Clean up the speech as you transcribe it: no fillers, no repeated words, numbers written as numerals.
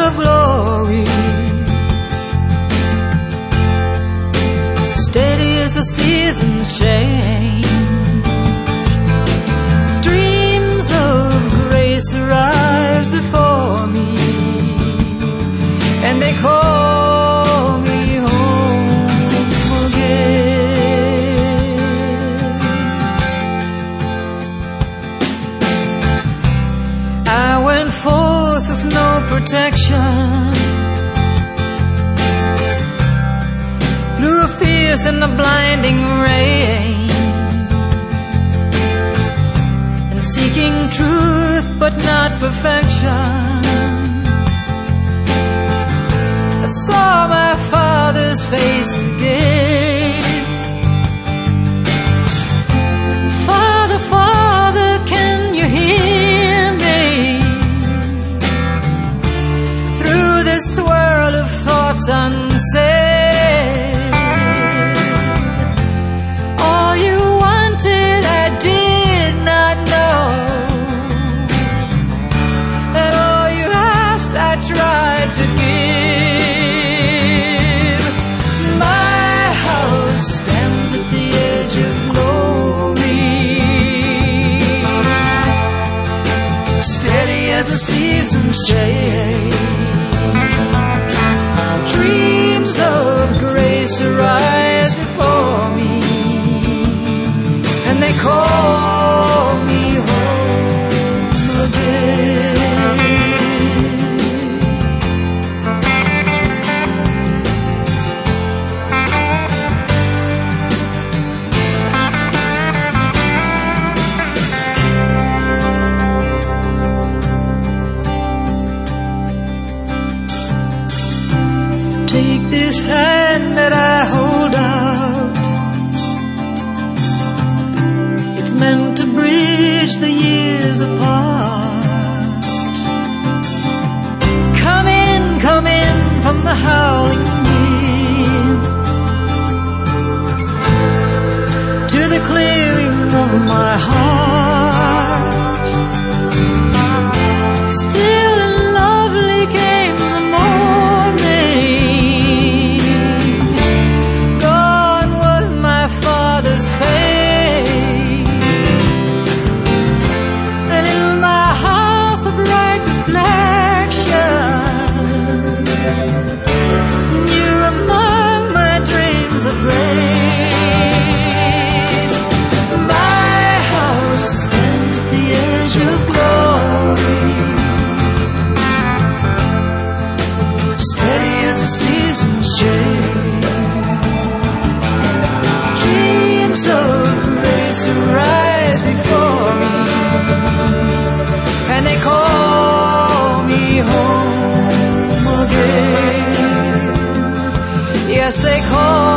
of glory. Steady as the seasons change, dreams of grace arise before me, and they call me home again. I went forth with no protection, through a fierce and a blinding rain, and seeking truth but not perfection, I saw my Father's face again. Father, Father, can you hear me? Through this swirl of thoughts unsaid, all you wanted I did not know, and all you asked I tried to give. My house stands at the edge of glory, steady as the seasons change, dreams of grace arise before me, and they call me home again. Take this hand that I hold out, it's meant to bridge the years apart. Come in from the howling wind, to the clearing of my heart. Still and lovely came the morning, gone was my Father's face, and in my house a bright reflection. You're among my dreams of grace. My house stands at the edge of glory, steady as the seasons change, dreams of grace arise before me, and they call me home again. Yes, they call